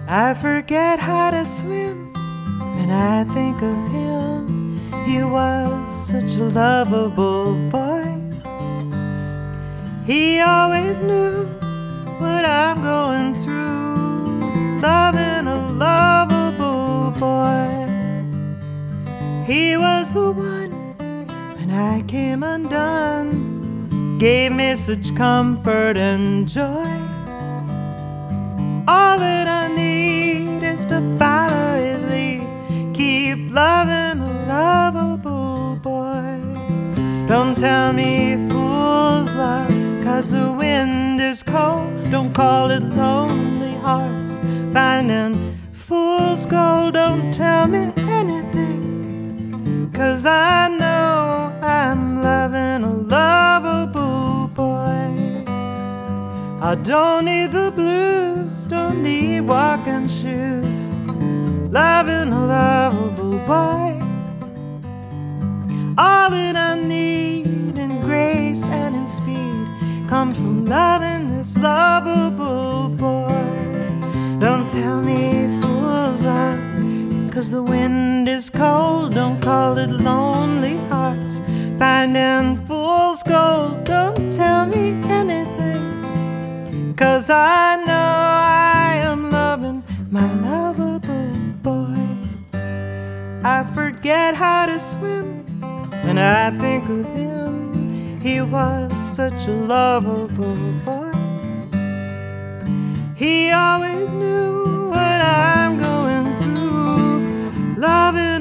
I forget how to swim when I think of him. He was such a lovable boy. He always knew what I'm going through, loving a lovable boy. He was the one when I came undone, gave me such comfort and joy. All that I need is to follow his lead, keep loving a lovable boy. Don't tell me fool's love, 'cause the wind is cold. Don't call it lonely hearts finding fool's gold. Don't tell me anything, 'cause I know I'm loving a lovable boy. I don't need the blues, don't need walking shoes, loving a lovable boy. All that I need in grace and in speed comes from loving this lovable boy. Don't tell me fool's love, 'cause the wind is cold. Don't call it lonely hearts finding fool's gold. Don't tell me anything, 'cause I know I am loving my lovable boy. I forget how to swim when I think of him. He was such a lovable boy. He always knew what I'm going through, loving